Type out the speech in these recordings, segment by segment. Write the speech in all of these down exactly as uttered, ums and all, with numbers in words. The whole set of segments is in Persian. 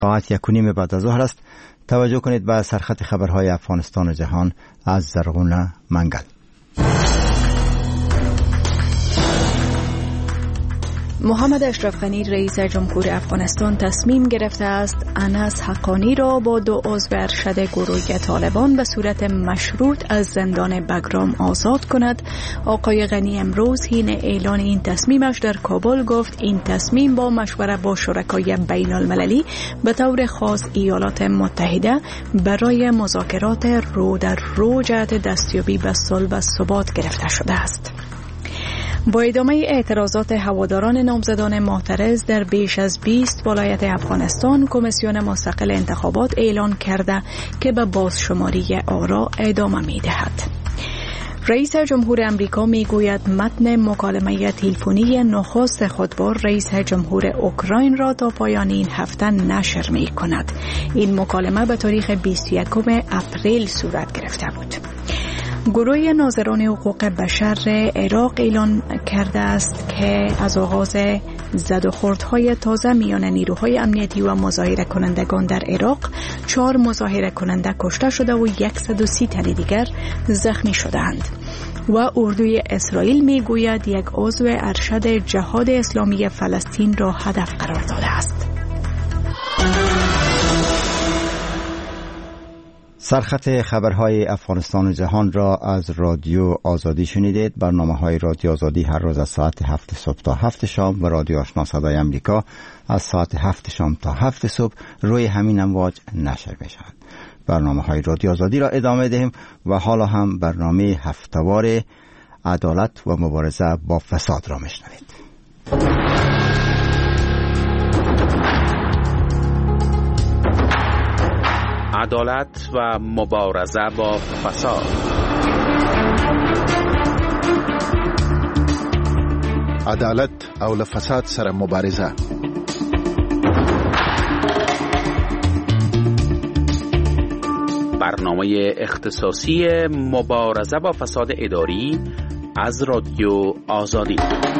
ساعت یک و نیم بعد از ظهر است. توجه کنید به سرخط خبرهای افغانستان و جهان از زرغون منگل. محمد اشرف غنی رئیس جمهور افغانستان تصمیم گرفته است انس حقانی را با دو عضو ارشد گروه طالبان به صورت مشروط از زندان بگرام آزاد کند. آقای غنی امروز حین اعلان این تصمیمش در کابل گفت این تصمیم با مشوره با شرکای بین المللی به طور خاص ایالات متحده برای مذاکرات رو در رو جهت دستیابی به صلح و ثبات گرفته شده است. با ادامه اعتراضات هواداران نامزدان معترض در بیش از بیست ولایت افغانستان، کمیسیون مستقل انتخابات اعلان کرده که به بازشماری آرا ادامه می‌دهد. رئیس جمهور امریکا میگوید متن مکالمه تلفنی نخست خودبار رئیس جمهور اوکراین را تا پایان این هفته نشر می‌کند. این مکالمه به تاریخ بیست و یکم اپریل صورت گرفته بود. گروه ناظران حقوق بشر عراق اعلان کرده است که از آغاز زد و خوردهای تازه میان نیروهای امنیتی و مظاهره کنندگان در عراق چهار مظاهره کننده کشته شده و صد و سی تن دیگر زخمی شدند. و اردوی اسرائیل میگوید یک عضو ارشد جهاد اسلامی فلسطین را هدف قرار داده است. سرخط خبرهای افغانستان و جهان را از رادیو آزادی شنیدید. برنامه‌های رادیو آزادی هر روز از ساعت هفت صبح تا هفت شام و رادیو آشنا صدای امریکا از ساعت هفت شام تا هفت صبح روی همین امواج نشر می‌شود. برنامه‌های رادیو آزادی را ادامه دهیم و حالا هم برنامه هفته‌وار عدالت و مبارزه با فساد را میشنوید. عدالت و مبارزه با فساد. عدالت او له فساد سره مبارزه. برنامه اختصاصی مبارزه با فساد اداری از رادیو آزادی.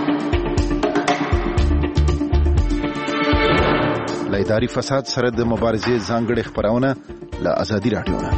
له اداري فساد سره د مبارزې ځانګړې خبرونه له آزادي رادیو نه.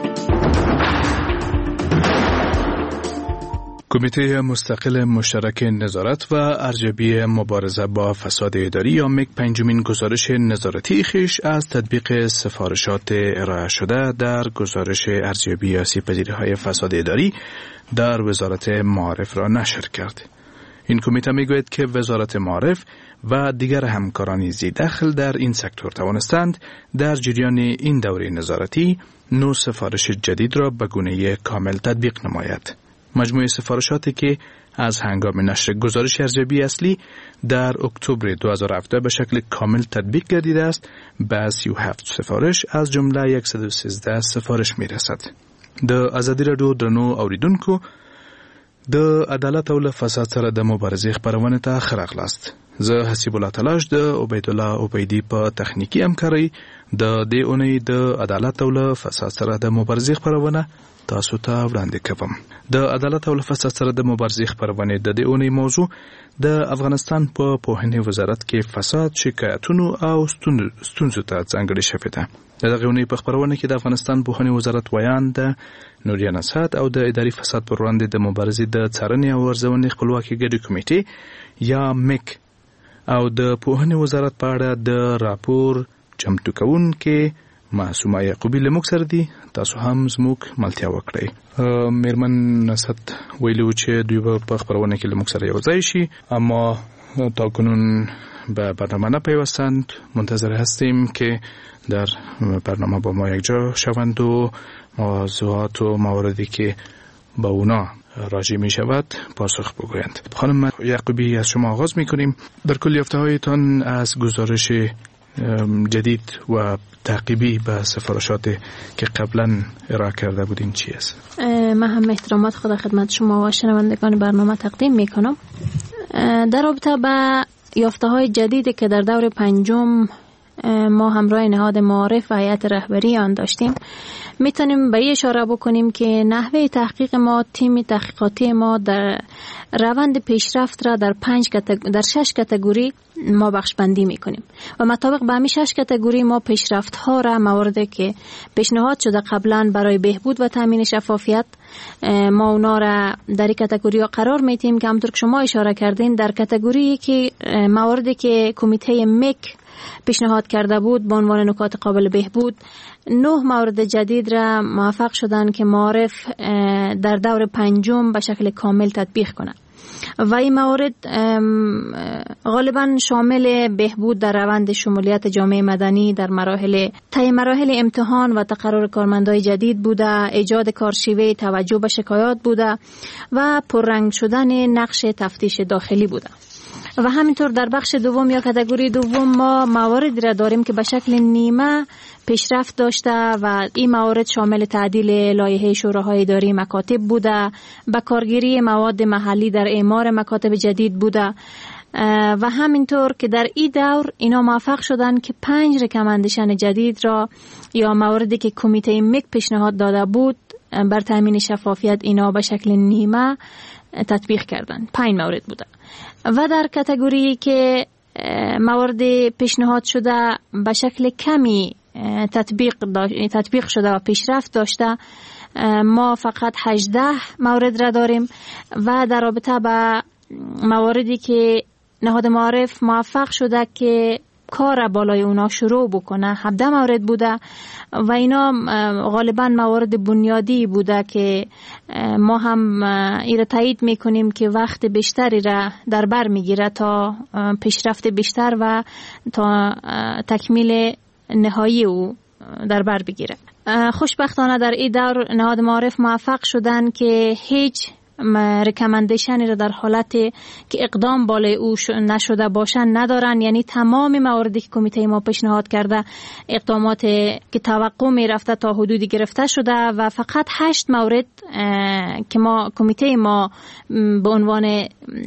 کمیته مستقل مشترک نظارت و ارزیابی مبارزه با فساد اداری یا مک پنجمین گزارش نظارتی خیش از تطبیق سفارشات ارائه شده در گزارش ارزیابی آسیب‌پذیری‌های فساد اداری در وزارت معارف را نشر کرد. این کمیته میگوید که وزارت معارف و دیگر همکاران ذی‌دخل در این سکتور توانستند در جریان این دوره نظارتی نو سفارش جدید را به گونه کامل تطبیق نماید. مجموعه سفارشاتی که از هنگام نشر گزارش ارزیابی اصلی در اکتبر دو هزار و هفده به شکل کامل تطبیق گردیده است به سی و هفت سفارش از جمله صد و سیزده سفارش میرسد. د آزادی رادیو درنو اوریدونکو د عدالت او فساد سره د مبارزې خبرونه ته خراغلاست. زه حسیب الله تلاش د عبید الله عبیدی په تخنیکی همکاري د دې اونۍ د عدالت او فساد سره د مبارزې خبرونه تاسو ته وړاندې کوم. د عدالت او فساد سره د مبارزې خبرونه د دې اونۍ موضوع د افغانستان په پوهنې وزارت کې فساد شکایتونو او ستونزو ته ځانګړې شوې ده. دغه اونۍ په خبرونه کې د افغانستان پوهنې وزارت ویان د نوریا نصحت او د اداري فساد پر وړاندې د مبارزې د څارنې او ارزونې خپلواکي ګډې کمیټې یا مک او د پوهنې وزارت په اړه د راپور چمتو کوونکې معصومه یعقوبی له موږ سره دي. تاسو هم زموږ ملتیا وکړئ. میرمن نصحت ویلو چې دوی به په خبرونه کې له موږ سره یو ځای شي، اما تاکنون به برنامه نپیوستند. منتظر هستیم که در برنامه با ما یک جا شوند و موضوعات و مواردی که با اونا راجع می شود پاسخ بگویند. خانم یعقوبی از شما آغاز می کنیم. در کل یافته هایتان از گزارش جدید و تعقیبی به سفارشات که قبلا ارائه کرده بودین چی است؟ من هم احترامات خدا خدمت شما و شنوندگان برنامه تقدیم می کنم. در رابطه با یافته های جدیدی که در دور پنجم ما همراه نهاد معارف و هیئت رهبری آن داشتیم، میتونیم به این اشاره بکنیم که نحوه تحقیق ما، تیم تحقیقاتی ما در روند پیشرفت را در پنج کتگ... در شش کاتگوری ما بخش بندی میکنیم و مطابق به همین شش کاتگوری ما پیشرفت ها را، مواردی که پیشنهاد شده قبلا برای بهبود و تامین شفافیت، ما اونا را در این کاتگوری ها قرار میدیم که همونطور که شما اشاره کردین در کاتگوری که مواردی که کمیته مک پیشنهاد کرده بود به عنوان نکات قابل بهبود، نه مورد جدید را موفق شدن که معارف در دور پنجم به شکل کامل تطبیق کنند و این موارد غالبا شامل بهبود در روند شمولیت جامعه مدنی در مراحل طی مراحل امتحان و تقرر کارمندای جدید بوده، ایجاد کارشیوه توجه به شکایات بوده و پررنگ شدن نقش تفتیش داخلی بوده. و همینطور در بخش دوم یا کاتگوری دوم ما مواردی را داریم که به شکل نیمه پیشرفت داشته و این موارد شامل تعدیل لایحه شوراهای اداری مکاتب بوده، به کارگیری مواد محلی در اعمار مکاتب جدید بوده و همینطور که در این دور اینا موفق شدن که پنج رکامندیشن جدید را یا مواردی که کمیته مک پیشنهاد داده بود بر تامین شفافیت اینا به شکل نیمه تطبیق کردن. پنج مورد بوده. و در کاتگوری که موارد پیشنهاد شده به شکل کمی تطبیق تطبیق شده و پیشرفت داشته، ما فقط هجده مورد را داریم و در رابطه با مواردی که نهاد معارف موفق شده که کار بالای اونا شروع بکنه، هفده مورد بوده و اینا غالبا موارد بنیادی بوده که ما هم ایره تایید میکنیم که وقت بیشتری را در بر میگیره تا پیشرفت بیشتر و تا تکمیل نهایی او در بر بگیره. خوشبختانه در این دور نهاد معارف موفق شدن که هیچ ریکامندیشنی را در حالت که اقدام بالای او نشده باشن ندارن، یعنی تمام مواردی که کمیته ما پیشنهاد کرده اقدامات که توقع می رفته تا حدودی گرفته شده و فقط هشت مورد که ما کمیته ما به عنوان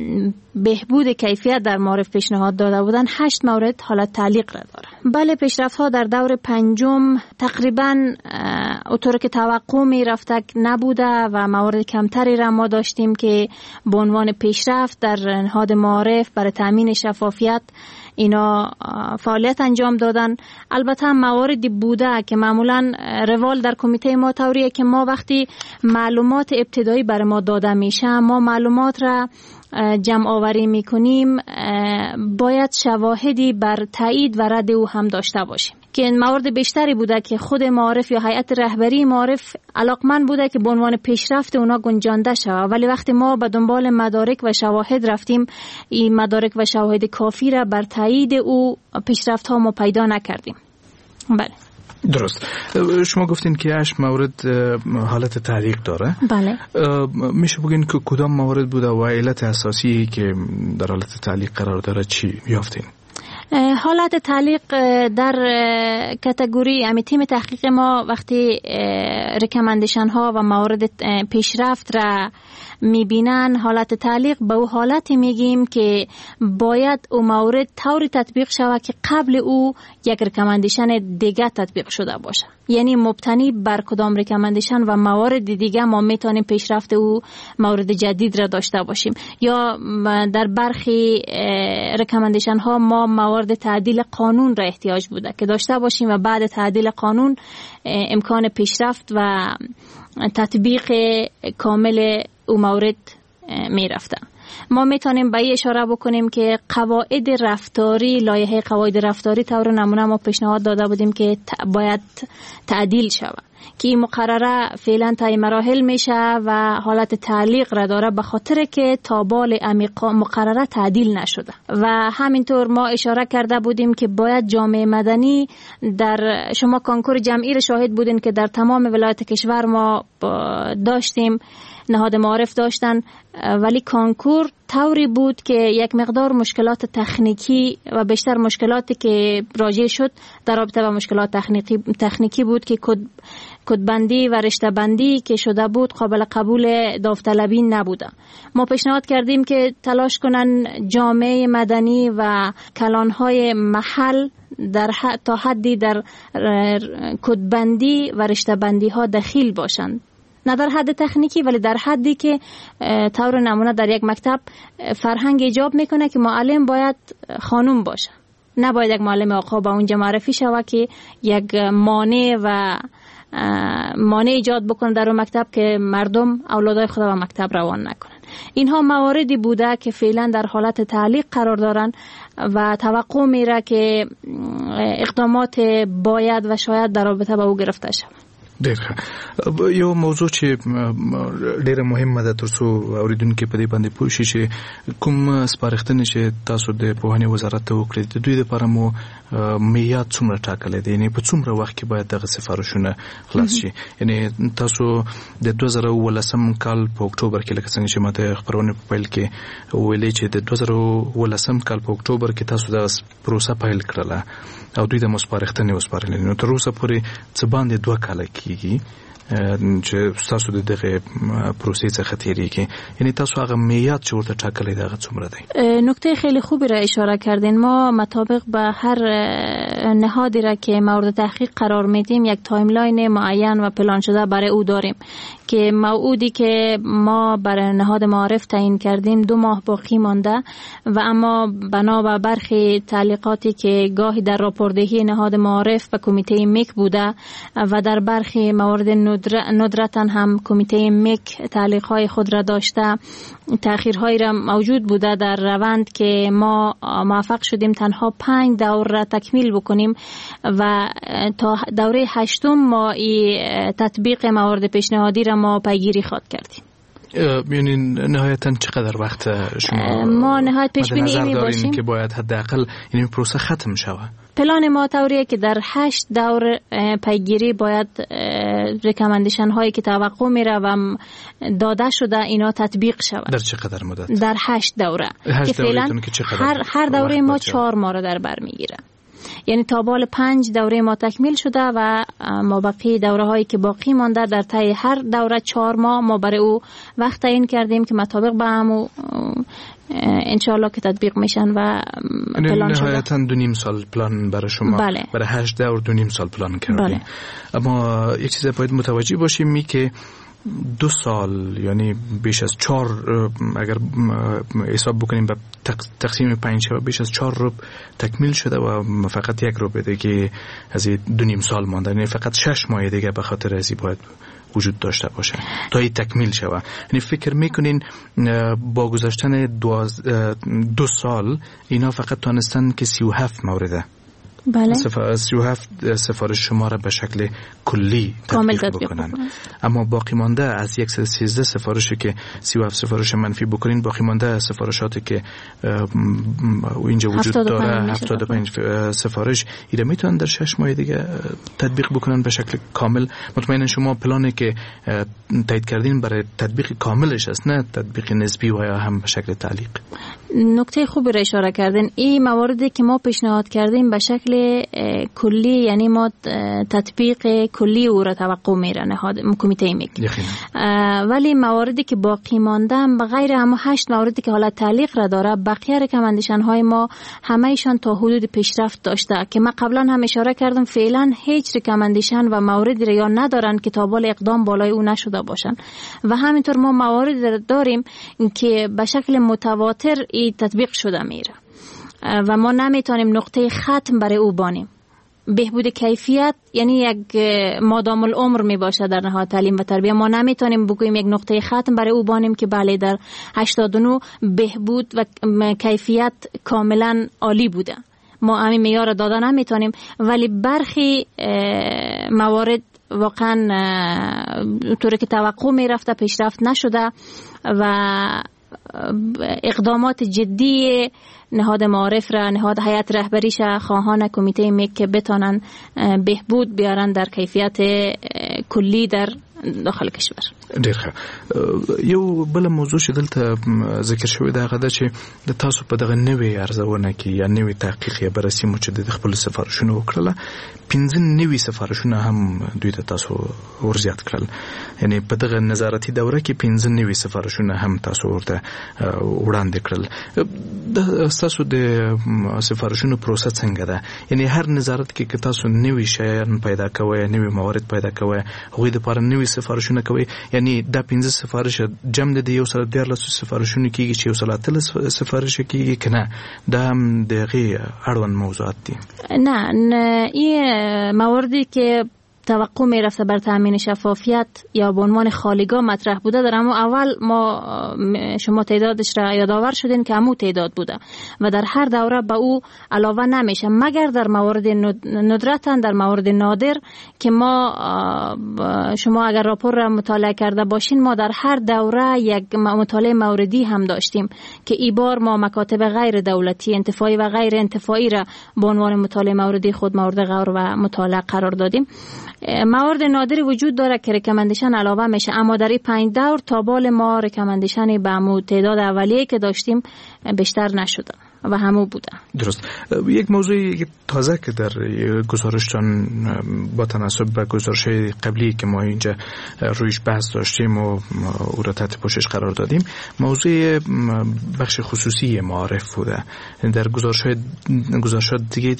بهبود کیفیت در معارف پیشنهاد داده بودن، هشت مورد حالت تعلیق را داره. بله، پیشرفت ها در دور پنجم تقریبا اونطور که توقع می رفته نبوده و موارد کمتری را ما داشتیم که به عنوان پیشرفت در نهاد معارف برای تامین شفافیت اینا فعالیت انجام دادن. البته مواردی بوده که معمولا روال در کمیته ما طوریه که ما وقتی معلومات ابتدایی برای ما داده میشه، ما معلومات را جمع آوری میکنیم، باید شواهدی بر تایید و رد او هم داشته باشیم که موارد بیشتری بوده که خود معارف یا هیئت رهبری معارف علاقمند بوده که به عنوان پیشرفت اونا گنجانده شود، ولی وقتی ما به دنبال مدارک و شواهد رفتیم، این مدارک و شواهد کافی را بر تایید او پیشرفت ها ما پیدا نکردیم. بله درست. شما گفتین که هشت مورد حالت تعلیق داره. بله. میشه بگین که کدام موارد بوده و علت اساسی که در حالت تعلیق قرار داره چی یافتین؟ حالت تعلیق در کاتگوری امی تیم تحقیق ما وقتی ریکامندیشن ها و موارد پیشرفت را میبینن، حالت تعلیق به او حالتی میگیم که باید او مورد طوری تطبیق شود که قبل او یک ریکامندیشن دیگه تطبیق شده باشه، یعنی مبتنی بر کدام ریکامندیشن و موارد دیگه ما میتونیم پیشرفت او مورد جدید را داشته باشیم. یا در برخی ریکامندیشن ها ما موارد تعدیل قانون را احتیاج بوده که داشته باشیم و بعد تعدیل قانون امکان پیشرفت و تطبیق کامل او مورد می رفته. ما میتونیم به این اشاره بکنیم که قواعد رفتاری، لایحه قواعد رفتاری طور نمونه ما پیشنهاد داده بودیم که باید تعدیل شود که این مقرره فعلا طی مراحل میشه و حالت تعلیق را داره به خاطر که تابال عمیق مقرره تعدیل نشده. و همینطور ما اشاره کرده بودیم که باید جامعه مدنی در شما کنکور جمعی را شاهد بودین که در تمام ولایت کشور ما داشتیم، نهاد معارف داشتن، ولی کنکور طوری بود که یک مقدار مشکلات تکنیکی و بیشتر مشکلاتی که راجع شد در رابطه با مشکلات تکنیکی تکنیکی بود که کد کدبندی و رشته بندی که شده بود قابل قبول داوطلبین نبوده. ما پیشنهاد کردیم که تلاش کنن جامعه مدنی و کلانهای محل در حد تا حدی در کدبندی و رشته بندی ها دخیل باشند، نه در حد تکنیکی ولی در حدی که طور نمونه در یک مکتب فرهنگ ایجاب میکنه که معلم باید خانوم باشه، نباید یک معلم آقا با اونجا معرفی شود که یک مانع و مانع ایجاد بکنه در اون مکتب که مردم اولادای خود به مکتب روان نکنن. اینها مواردی بوده که فعلا در حالت تعلیق قرار دارن و توقع میره که اقدامات باید و شاید در رابطه با او گرفته شود. ډیر یو موضوع چې ډیره مهمه ده ترڅو اوریدونکو په دې باندې پوه شي چې کوم سپارښتنې چې تاسو د پوهنې وزارت ته وکړې د دوی لپاره مو معیار څومره ټاکلی دی، یعنې په څومره وخت کې باید دغه سفارشونه خلاص شي؟ یعنې تاسو د دوه زره اوولسم کال په اکتوبر کې لکه څنګه چې ما د خپرونې په پیل کې ویلې چې د دوه زره اوولسم کال په اکتوبر کې تاسو دغه پروسه پیل کړله او دوی د مو سپارښتنې وسپارلې، نو تر اوسه پورې څه باندې دوه کاله کېږي چې تاسو د دغه پروسې څخه تیریږي، یعنی تاسو هغه معیار چې ورته ټاکلی دی هغه څومره دی؟ نکته خیلی خوبی را اشاره کردین. ما مطابق به هر نهادی را که مورد تحقیق قرار میدیم یک تایملاین معین و پلان شده برای او داریم که موعودی که ما برای نهاد معارف تعیین کردیم دو ماه باقی مانده و اما بنا به برخی تعلیقاتی که گاهی در راپوردهی نهاد معارف و کمیته میک بوده و در برخی موارد ندرتا هم کمیته میک تعلیقهای خود را داشته، تأخیرهایی را موجود بوده در روند که ما موفق شدیم تنها پنج دور را تکمیل بکنیم و تا دوره هشتم ما ای تطبیق موارد پیشنهادی را ما پیگیری خواد کردیم. یعنی نهایتاً چقدر وقت شما ما نهایت پیش بینی اینی باشیم که باید حداقل این پروسه ختم شود؟ پلان ما طوریه که در هشت دور پیگیری باید ریکامندیشن هایی که توقع میره و داده شده اینا تطبیق شود. در چقدر مدت؟ در هشت دوره که فعلا هر هر دوره ما چهار ماه را در بر میگیره، یعنی تا بال پنج دوره ما تکمیل شده و ما باقی دوره هایی که باقی مانده در طی هر دوره چهار ماه ما برای او وقت تعیین کردیم که مطابق با هم انشاءالله که تطبیق میشن و پلان شده. نهایتاً دو نیم سال پلان برای شما. بله. برای هشت دور دو نیم سال پلان کردیم. بله. اما یک چیز باید متوجه باشیم می که دو سال یعنی بیش از چهار اگر حساب بکنیم به تقسیم پنج شب بیش از چهار روب تکمیل شده و فقط یک روب دیگه از دو نیم سال مانده، یعنی فقط شش ماه دیگه به خاطر ازی باید وجود داشته باشه تا این تکمیل شود. یعنی فکر میکنین با گذشتن دو, دو سال اینا فقط تانستن که سی و هفت مورده بله. سی و هفت سفارش شما را به شکل کلی تطبیق بکنن، اما باقی مانده از یک سیزده سفارشی که سی و هفت سفارش منفی بکنین، باقی مانده سفارشاتی که اینجا وجود داره هفتاد و پنج سفارش ایره میتونن در شش ماه دیگه تطبیق بکنن به شکل کامل. مطمئنا شما پلانی که تایید کردین برای تطبیق کاملش است، نه تطبیق نسبی و یا هم به شکل تعلیق. نکته خوبی را اشاره کردین. این مواردی که ما پیشنهاد کردیم به شکل کلی، یعنی ما تطبیق کلی او را توقع میره نهاد کمیته میک، ولی مواردی که باقی مانده به غیر هم هشت موردی که حالت تعلیق را داره، بقیه ریکامندیشن های ما همه ایشان تا حدود پیشرفت داشته که من قبلا هم اشاره کردم فعلا هیچ ریکامندیشن و موردی را یا ندارن که تا بال اقدام بالای او نشده باشن و همینطور ما مواردی داریم که به شکل متواتر ای تطبیق شده میره و ما نمیتونیم نقطه ختم برای او بانیم. بهبود کیفیت یعنی یک مادام العمر می باشه در نهاد تعلیم و تربیه، ما نمیتونیم بگوییم یک نقطه ختم برای او بانیم که بله در هشتاد و نه بهبود و کیفیت کاملا عالی بوده، ما همین معیار داده نمیتونیم، ولی برخی موارد واقعا طوری که توقع می رفته پیشرفت نشده و اقدامات جدی نهاد معارف را، نهاد هیئت رهبریش، خواهان کمیته میک که بتانن بهبود بیارن در کیفیت کلی در داخل کشور. ډیر ښه. یو بل موضوع چې دلته ذکر شوی دا غدا چې د تاسو په دغه نوې ارزونه کې یا نوې تحقیق یا بررسي مو چې د خپل سفارشونو وکړه پنځه نوې سفارشونه هم دوی ته تاسو ورزیات کړل، یعنی په دغه نظارتي دوره کې پنځه نوې سفارشونه هم تاسو ورته وړاندې کړل. د تاسو د سفارشونو پروسه څنګه ده؟ یعنی هر نظارت کې که تاسو نوې شیان پیدا کوئ، نوې موارد پیدا کوئ، هغوی د لپاره نوې سفارشونه کوي، یعنی دا پنځه سفارش جمع د یو سل دیارلس سفارشونه کېږي چې یو سل اتلس سفارش کېږي که نه؟ دا هم د هغې اړوند موضوعات دي؟ نه نه، این مواردی که توقع می رفته بر تامین شفافیت یا به عنوان خالیگاه مطرح بوده در همون اول ما شما تعدادش را یادآور شدین که همون تعداد بوده و در هر دوره به او علاوه نمیشه مگر در موارد ندرتن، در موارد نادر که ما شما اگر راپور را مطالعه کرده باشین ما در هر دوره یک مطالعه موردی هم داشتیم که ای بار ما مکاتب غیر دولتی انتفاعی و غیر انتفاعی را به عنوان مطالعه موردی خود مورد غور و مطالعه قرار دادیم. موارد نادری وجود داره که ریکامندیشن علاوه میشه، اما در این پنج دور تا بال ما ریکامندیشن به همون تعداد اولیه که داشتیم بیشتر نشده و همو بوده. درست. یک موضوعی تازه که در گزارشتان با تناسب به گزارش قبلی که ما اینجا رویش بحث داشتیم و او را تحت پوشش قرار دادیم، موضوع بخش خصوصی معارف بوده. در گزارش گزارشات دیگه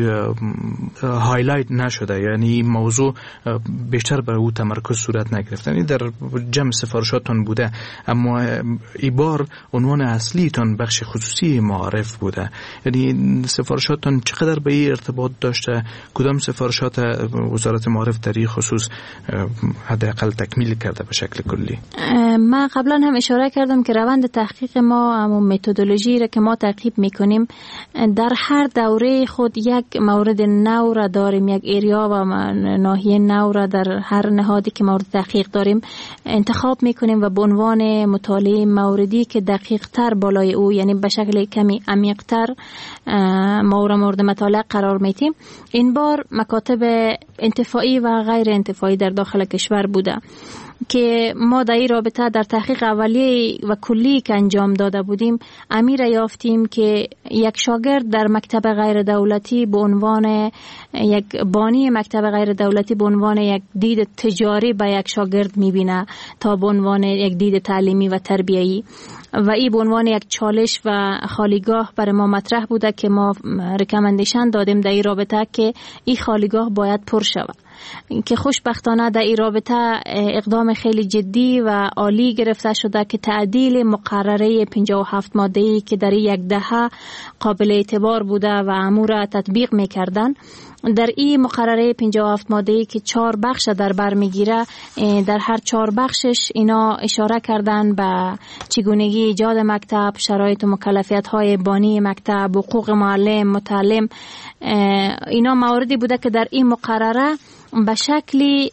هایلایت نشده، یعنی این موضوع بیشتر بر او تمرکز صورت نگرفته. یعنی در جمع سفارشاتون بوده، اما این بار عنوان اصلیتان بخش خصوصی معارف بوده. یعنی سفارشاتون چقدر به این ارتباط داشته؟ کدام سفارشات وزارت معارف در این خصوص حداقل تکمیل کرده به شکل کلی؟ من قبلا هم اشاره کردم که روند تحقیق ما همون متدولوژی را که ما تعقیب میکنیم در هر دوره خود یک مورد نو را داریم، یک ایریا و ناحیه نو را در هر نهادی که مورد تحقیق داریم انتخاب میکنیم و به عنوان مطالعه موردی که دقیق تر بالای او، یعنی به شکل کمی عمیق‌تر ما را مورد مطالعه قرار میدیم. این بار مکاتب انتفاعی و غیر انتفاعی در داخل کشور بوده که ما در این رابطه در تحقیق اولیه و کلی که انجام داده بودیم امیر یافتیم که یک شاگرد در مکتب غیر دولتی به عنوان یک بانی مکتب غیر دولتی به عنوان یک دید تجاری به یک شاگرد میبینه تا به عنوان یک دید تعلیمی و تربیه‌ای، و این به عنوان یک چالش و خالیگاه برای ما مطرح بوده که ما ریکامندیشن دادیم در این رابطه که این خالیگاه باید پر شود، که خوشبختانه در این رابطه اقدام خیلی جدی و عالی گرفته شده که تعدیل مقرره پنجاه و هفت ماده‌ای که در یک دهه قابل اعتبار بوده و امور را تطبیق می‌کردن. در این مقرره پنجاه و هفت ماده‌ای که چهار بخش در بر میگیره، در هر چهار بخشش اینا اشاره کردن به چگونگی ایجاد مکتب، شرایط و مکلفیت‌های بانی مکتب، حقوق معلم، متعلم. اینا مواردی بوده که در این مقرره به شکلی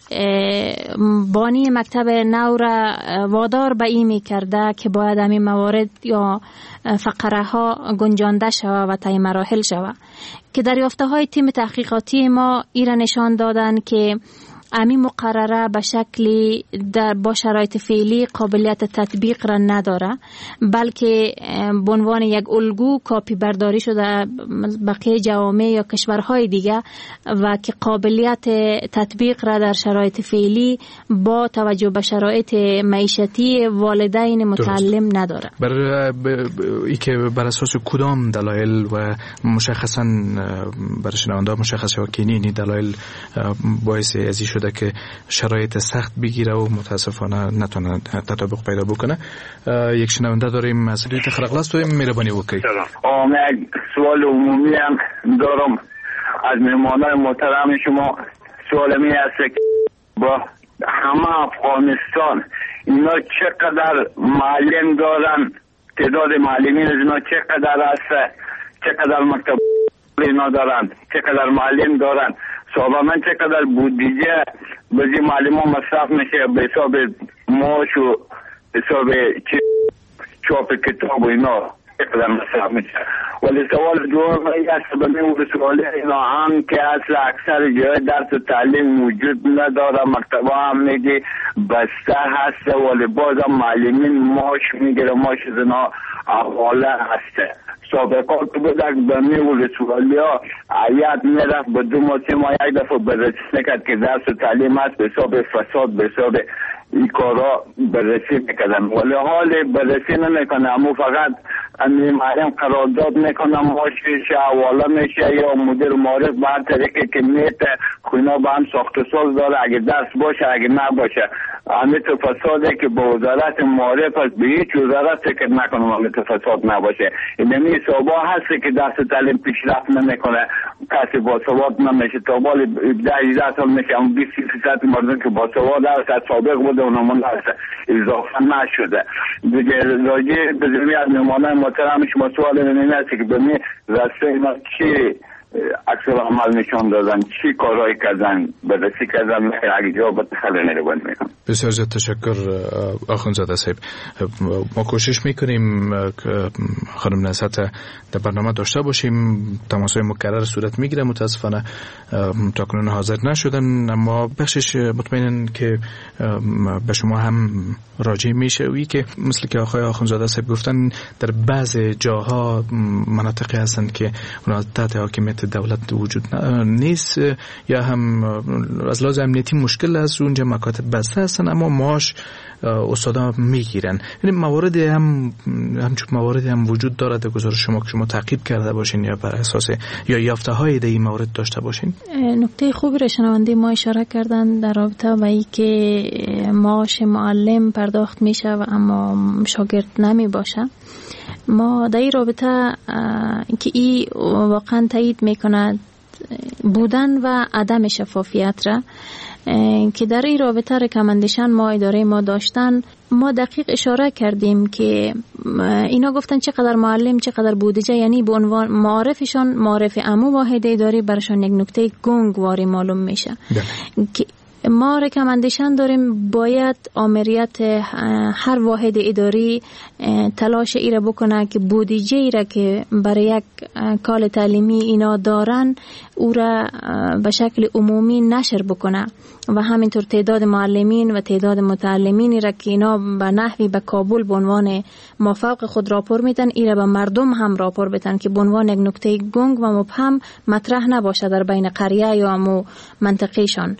بانی مکتب نو را وادار به این می کرده که باید همین موارد یا فقره ها گنجانده شود و طی مراحل شود، که دریافته های تیم تحقیقاتی ما ایران نشان دادن که همین مقرره به شکلی در با شرایط فعلی قابلیت تطبیق را نداره، بلکه به عنوان یک الگو کاپی برداری شده بقیه جوامع یا کشورهای دیگه و که قابلیت تطبیق را در شرایط فعلی با توجه به شرایط معیشتی والدین متعلم نداره. بر ای که بر اساس کدام دلایل و مشخصا بر شنونده مشخص شود که این دلایل باعث ازی شده که شرایط سخت بگیره و متاسفانه نتونه تطابق پیدا بکنه؟ یک شنونده داریم از ریت خرقلست و مهربانی وکیل. آم یک سوال عمومی هم دارم از مهمانان محترم شما. سوال می است که با همه افغانستان اینا چقدر معلم دارن، تعداد معلمین از اینا چقدر است، چقدر مکتب اینا دارن، چقدر معلم دارن، سابقا چقدر بودجه بزی معلم ها مصرف میشه به حساب معاش و حساب چاپ کتاب و اینا چقدر مصرف میشه. ولی سوال دوم است به من ولسوالی اینا هم که اصل اکثر جای درس و تعلیم موجود نداره، مکتبه هم میگه بسته هست ولی بازم معلمین ماش میگیره، ماش زنا حواله هسته. سابقات بودک به می ولسوالی ها عیاد میرفت به دو ماه سه ماه یک دفعه بررسی نکرد که درس و تعلیم هست به حساب فساد به حساب این کارا بررسی میکردن، ولی حال بررسی نمیکنه، اما فقط امی معلم قرارداد میکنه ماشیش حواله میشه یا مدیر معرف به هر طریقی که میته خوینا به هم ساخت و ساز داره، اگه درس باشه اگه نباشه. امیت فساده که با وزارت معرف است، به هیچ وزارت فکر نکنم امیت فساد نباشه. اینمی صحبا هستی که درس تعلیم پیشرفت نمیکنه، کسی با سواد نمیشه، تا بال ده هجده سال میشه اون بیست فیصد مردم که با سواد هست سابق بوده اونمون هست اضافه نشده. دیگه راجع به زمین از نمانه محترم شما سوال این است که به می رسته اینا چی اکثر عمل نشان دادن، چی کارهایی کردن، بررسی کردن، اگه جواب خیلی نربان میکنم. بسیار زیاد تشکر آخوندزاده صاحب. ما کوشش میکنیم که خانم نصرت در برنامه داشته باشیم، تماس‌های مکرر صورت میگیره، متاسفانه تا کنون حاضر نشدن، اما بخشش مطمئنن که به شما هم راجع میشه وی که مثل که آقای آخوندزاده صاحب گفتن در بعض جاها مناطقی هستن که اونا تحت حاکمیت دولت وجود نیست یا هم از لحاظ امنیتی مشکل است، اونجا مکاتب بسته هستن اما معاش استادا میگیرن. یعنی موارد هم همچون موارد هم وجود داره در گزارش شما که شما تعقیب کرده باشین یا بر اساس یا یافته های در این مورد داشته باشین؟ نکته خوبی را شنونده ما اشاره کردن در رابطه با این که معاش معلم پرداخت میشه و اما شاگرد نمی باشه. ما در این رابطه که این واقعا تایید میکند بودن و عدم شفافیت را که در این رابطه رکامندیشن ما اداره ما داشتن، ما دقیق اشاره کردیم که اینا گفتن چقدر معلم چقدر بودجه، یعنی به عنوان معارفشان معارف عمو واحد اداری برشان یک نکته گنگواری معلوم میشه که ما رکامندیشن داریم باید آمریت هر واحد اداری تلاش ای را بکنه که بودجه ای را که برای یک کال تعلیمی اینا دارن او را به شکل عمومی نشر بکنه و همینطور تعداد معلمین و تعداد متعلمین را که اینا به نحوی به کابل به عنوان مافوق خود راپور میدن ای را به مردم هم راپور بدن که به عنوان یک نکته گنگ و مبهم مطرح نباشه در بین قریه یا مو منطقهشان.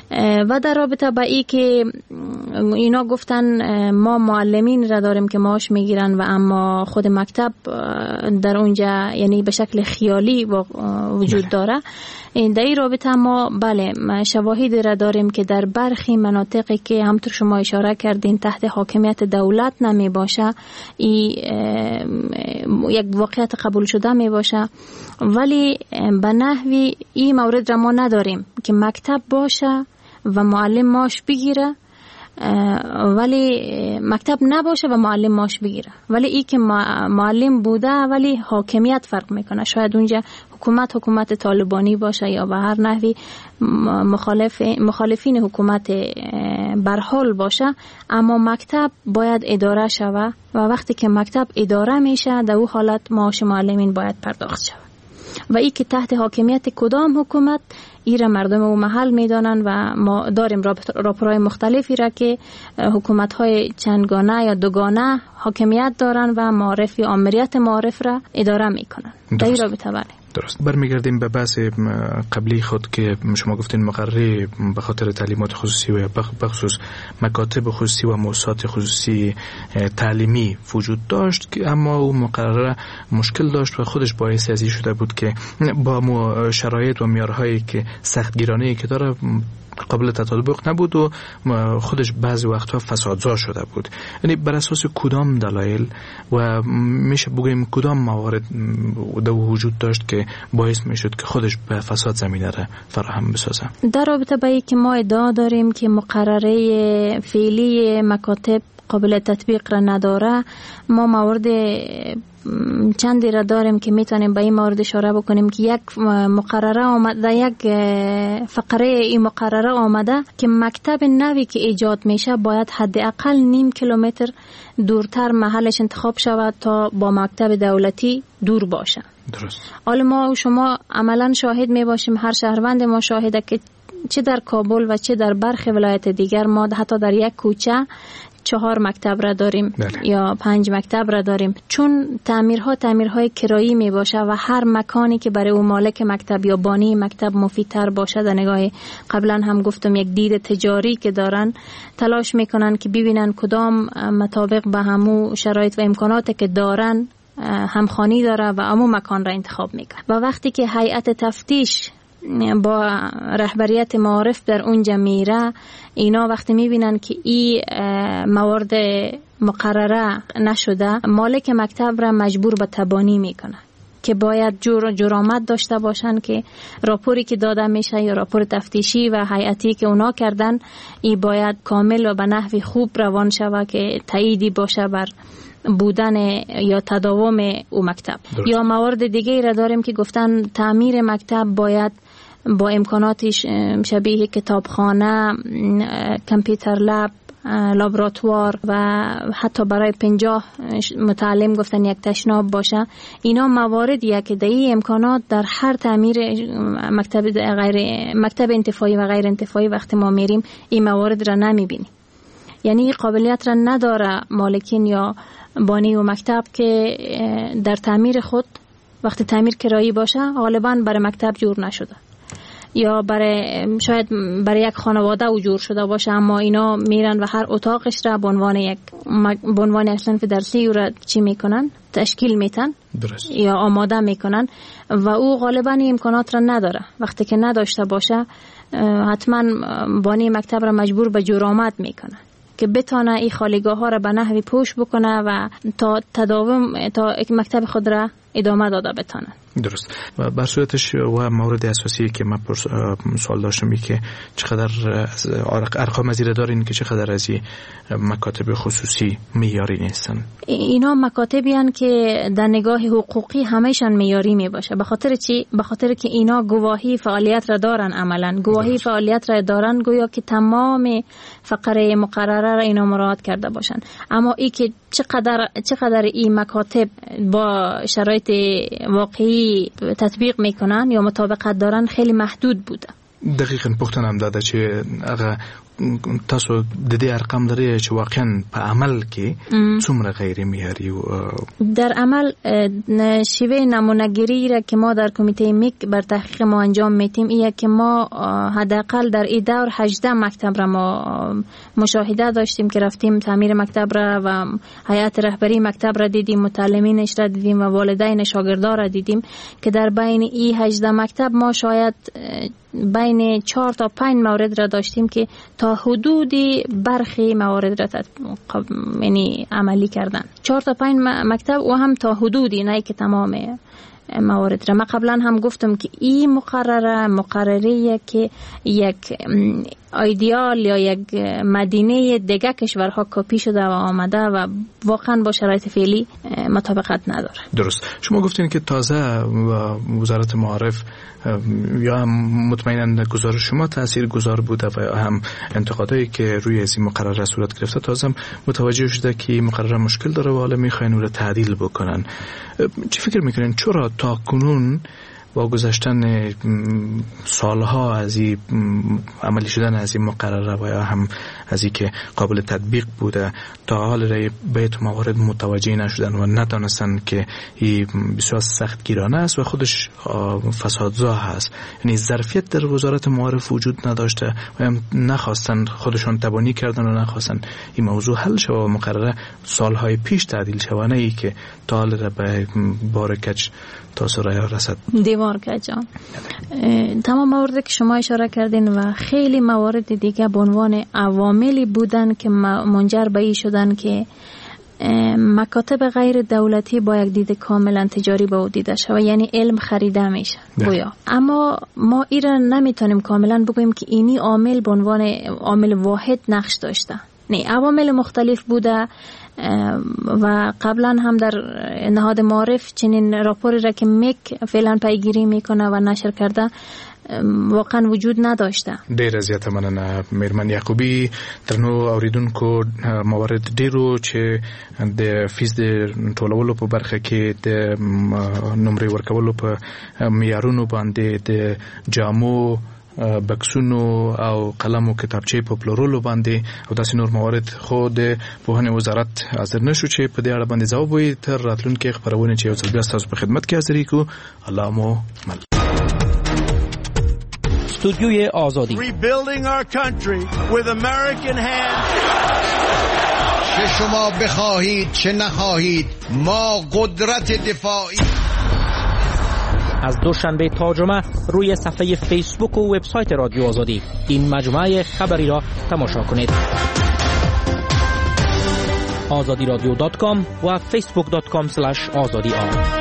و در رابطه با ای که اینا گفتن ما معلمین را داریم که معاش میگیرن و اما خود مکتب در اونجا یعنی به شکل خیالی وجود داره، در این رابطه ما بله شواهد را داریم که در برخی مناطقی که همطور شما اشاره کردین تحت حاکمیت دولت نمی باشه ای یک واقعیت قبول شده می باشه، ولی به نحوی این مورد را ما نداریم که مکتب باشه و معلم معاش بگیره ولی مکتب نباشه و معلم معاش بگیره، ولی ای که معلم بوده ولی حاکمیت فرق میکنه، شاید اونجا حکومت حکومت طالبانی باشه یا به هر نحوی مخالف مخالفین حکومت برحال باشه، اما مکتب باید اداره شوه و وقتی که مکتب اداره میشه در او حالت معاش معلمین باید پرداخت شوه و ای که تحت حاکمیت کدام حکومت ایره مردم و محل میدانن و ما داریم راپورهای مختلفی را که حکومت‌های چندگانه یا دوگانه حاکمیت دارن و معارف یا آمریت معارف را اداره میکنن. در این رابطه بله. درست. برمیگردیم به بحث قبلی خود که شما گفتین مقرره به خاطر تعلیمات خصوصی و بخصوص مکاتب خصوصی و مؤسسات خصوصی تعلیمی وجود داشت که اما اون مقرره مشکل داشت و خودش باعث از این شده بود که با شرایط و معیارهایی که سختگیرانه‌ای که داره قابل تطابق نبود و خودش بعضی وقتها فسادزا شده بود. یعنی بر اساس کدام دلایل و میشه بگیم کدام موارد در وجود داشت که باعث میشد که خودش به فساد زمینه را فراهم بسازه؟ در رابطه با اینکه ما ادعا داریم که مقرره فعلی مکاتب قابل تطبیق را نداره. ما موارد چندی را داریم که میتونیم به این مورد اشاره بکنیم که یک مقرره آمده، یک فقره این مقرره آمده که مکتب نوی که ایجاد میشه باید حداقل نیم کیلومتر دورتر محلش انتخاب شود تا با مکتب دولتی دور باشه. درست. حالا ما و شما عملا شاهد می باشیم، هر شهروند ما شاهده که چه در کابل و چه در برخی ولایت دیگر ما حتی در یک کوچه چهار مکتب را داریم. بله. یا پنج مکتب را داریم، چون تعمیرها تعمیرهای کرایی می باشه و هر مکانی که برای اون مالک مکتب یا بانی مکتب مفیدتر باشه، در نگاه قبلا هم گفتم یک دید تجاری که دارن، تلاش میکنن که ببینن کدام مطابق به همو شرایط و امکاناتی که دارن همخوانی داره و همو مکان را انتخاب میکنن. و وقتی که هیئت تفتیش با رهبریت معارف در اونجا میره، اینا وقتی میبینن که این موارد مقرره نشده، مالک مکتب را مجبور به تبانی میکنه که باید جور جرامت داشته باشن که راپوری که داده میشه یا راپور تفتیشی و هیئتی که اونا کردن، این باید کامل و به نحوی خوب روان شود که تاییدی باشه بر بودن یا تداوم او مکتب. درست. یا موارد دیگه را داریم که گفتن تعمیر مکتب باید با امکاناتش شبیه کتابخانه، کامپیوتر لب، لابراتوار و حتی برای پنجاه متعلم گفتن یک تشناب باشه. اینا مواردیه که دایی امکانات در هر تعمیر مکتب غیر مکتب انتفاعی و غیر انتفاعی وقتی ما میریم این موارد را نمیبینیم. یعنی قابلیت را نداره مالکین یا بانی و مکتب که در تعمیر خود وقتی تعمیر کرایی باشه غالبا برای مکتب جور نشده یا برای شاید برای یک خانواده او جور شده باشه، اما اینا میرن و هر اتاقش را به عنوان یک به عنوان یک صنف درسی او را چی میکنن، تشکیل میتن. درست. یا آماده میکنن و او غالبا امکانات را نداره. وقتی که نداشته باشه حتما بانی مکتب را مجبور به جرامت میکنه که بتانه این خالیگاه ها را به نحوی پوش بکنه و تا تداوم تا مکتب خود را ادامه داده بتانه. درست. و بر صورتش و مورد اساسی که من سوال داشتم که چقدر ارقام زیر دارین که چقدر از این مکاتب خصوصی معیاری نیستن؟ اینا مکاتبی هستند که در نگاه حقوقی همه‌شان معیاری می باشه. به خاطر چی؟ به خاطر که اینا گواهی فعالیت را دارن، عملاً گواهی درست. فعالیت را دارن، گویا که تمام فقره مقرره را اینا مراعات کرده باشن. اما ای که چقدر چقدر این مکاتب با شرایط واقعی تطبیق میکنن یا مطابقت دارن خیلی محدود بوده. دقیقاً پختنم داده چې هغه تاسو د دې ارقام لري چې واقعاً په عمل کې څومره غیر معیاري در عمل شیوه نمونه‌گیری را که ما در کمیته میک بر تحقیق ما انجام میتیم ایه که ما حداقل در این دور هجده مکتب را ما مشاهده داشتیم که رفتیم تعمیر مکتب را و هیئت رهبری مکتب را دیدیم، متعلمینش را دیدیم و والدین شاگردان را دیدیم که در بین این هجده مکتب ما شاید بین چهار تا پنج مورد را داشتیم که تا حدودی برخی موارد را یعنی عملی کردن. چهار تا پنج مکتب و هم تا حدودی، نه که تمام موارد را. من قبلا هم گفتم که این مقرره مقرریه که یک ایدئال یا یک مدینه دیگه کشورها کپی شده و آمده و واقعا با شرایط فعلی مطابقت نداره. درست. شما گفتین که تازه وزارت معارف یا هم مطمئناً گزارش شما تأثیر گذار بوده و یا هم انتقادایی که روی از این مقرره صورت گرفته تازه هم متوجه شده که مقرره مشکل داره و حالا میخواین اون رو تعدیل بکنن. چی فکر میکنین چرا تا کنون با گذشتن سالها از این عملی شدن از این مقرره و یا هم از این که قابل تطبیق بوده تا حال رای بیت موارد متوجه نشدن و ندانستن که این بسیار سخت گیرانه است و خودش فسادزا هست؟ یعنی ظرفیت در وزارت معارف وجود نداشته و هم نخواستن، خودشان تبانی کردن و نخواستن این موضوع حل شود و مقرره سالهای پیش تعدیل شود، نه ای که تا حال را به بار کج تاثیر رسد. دیوار کجا تمام مواردی که شما اشاره کردین و خیلی موارد دیگه به عنوان عواملی بودن که منجر به این شدن که مکاتب غیر دولتی با یک دید کاملا تجاری به او دیده شود، یعنی علم خریده میشه گویا. اما ما این را نمیتونیم کاملا بگوییم که اینی عامل به عنوان عامل واحد نقش داشته. نه عوامل مختلف بوده و قبلا هم در نهاد معارف چنین راپوری را که میک فعلا پیگیری میکنه و نشر کرده واقعا وجود نداشته. ډیر زیاته مننه میرمن یعقوبی. ترنو اوریدونکو موارد ډیرو چې د فیس د ټولولو په برخه کې د نمرې ورکولو په معیارونو باندې د جامو بکسونو او قلم او کتابچې په پلورلو باندې او داسې نور موارد خو د پوهنې وزارت حاضر نشو چې په دې اړه باندې ځواب وي. تر راتلونکي خبرونه چې یو ځل بیا ستاسو په خدمت کې حاضر یو. الله مو مل. استودیوی آزادی. Rebuilding our country with American hands. چه شما بخواهید چه نخواهید ما قدرت دفاعی. از دوشنبه تا جمعه روی صفحه فیسبوک و وبسایت رادیو آزادی این مجموعه خبری را تماشا کنید. آزادی رادیو دات کام و فیسبوک دات کام اسلش آزادی آر.